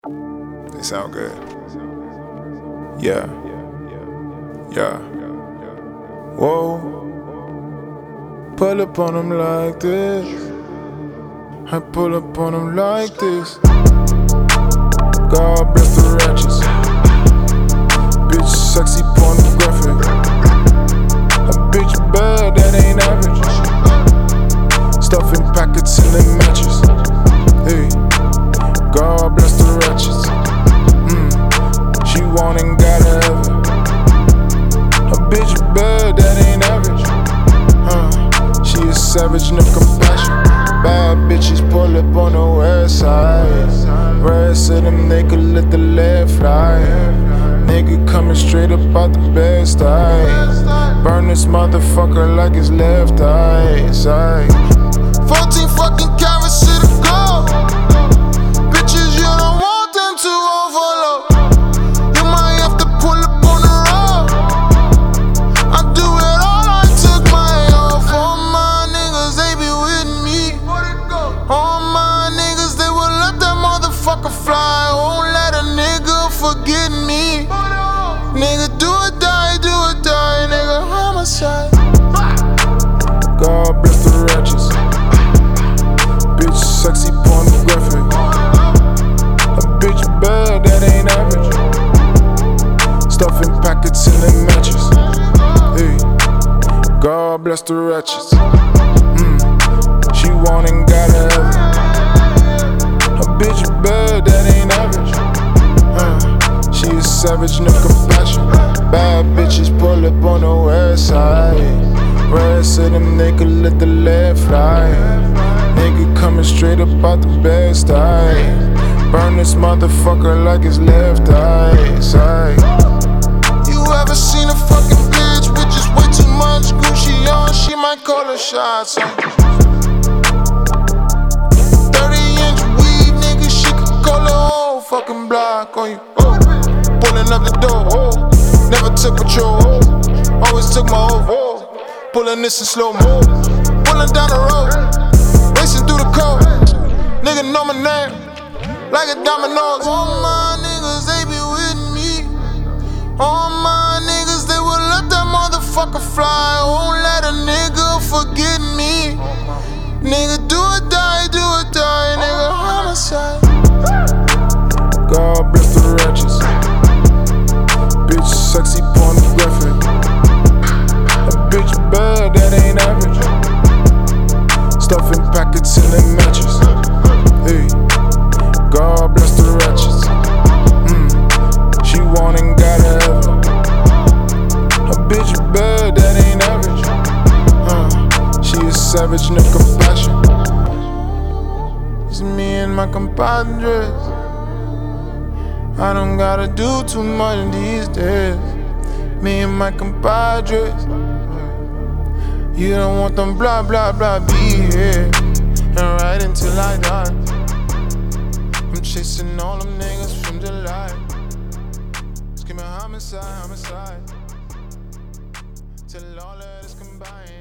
They sound good. Yeah. Yeah. Whoa. Pull up on them like this. I pull up on them like this. God bless the righteous. Bitch sexy pornographic. A bitch bad that ain't average. Stuffing packets in the mattress. Hey, God bless the righteous. She want and gotta have it. A bitch bad that ain't average. She is savage, no compassion. Bad bitches pull up on the west side. Rest of them nigga let the lead fly. Nigga coming straight up out the best eye. Burn this motherfucker like his left eye. Side. 14 fucking carats to the goal. Bitches, you don't want them to overload. You might have to pull up on the road. I do it all, I took my off. All my niggas, they be with me. All my niggas, they will let that motherfucker fly. Won't let a nigga forget me. Nigga, do or die, nigga, homicide. God bless the righteous. Bitch sexy pornographic. A bitch bad that ain't average. Stuffing packets in the mattress. Hey, God bless the righteous. She want and gotta have it. A bitch bad that ain't average. She is savage, no compassion. Bad bitches pull up on the west side. Rest of them nigga let the lead fly. Nigga coming straight up out the best eye. Burn this motherfucker like his left eye. Side. You ever seen a fucking bitch with just way too much Gucci on? She might call her shots. 30-inch weave, nigga, she could call the whole fucking block on you. Pulling up the door, never took patrol, always took my own. Pulling this in slow mo, pulling down the road, racing through the cold. Nigga know my name, like a dominoes. All my niggas, they be with me. All my niggas, they will let that motherfucker fly. Won't let a nigga forget me. Nigga, do or die, nigga, homicide. God bless the righteous. Bitch sexy pornographic. A bitch bad that ain't average. Stuffing packets in the mattress. Hey, God bless the righteous. She want and gotta have it. A bitch bad that ain't average. She is savage, no compassion. It's me and my compadres. I don't gotta do too much these days. Me and my compadres. You don't want them blah blah blah be here and right until I die. I'm chasing all them niggas from July. Screaming homicide, homicide, till all of this combined.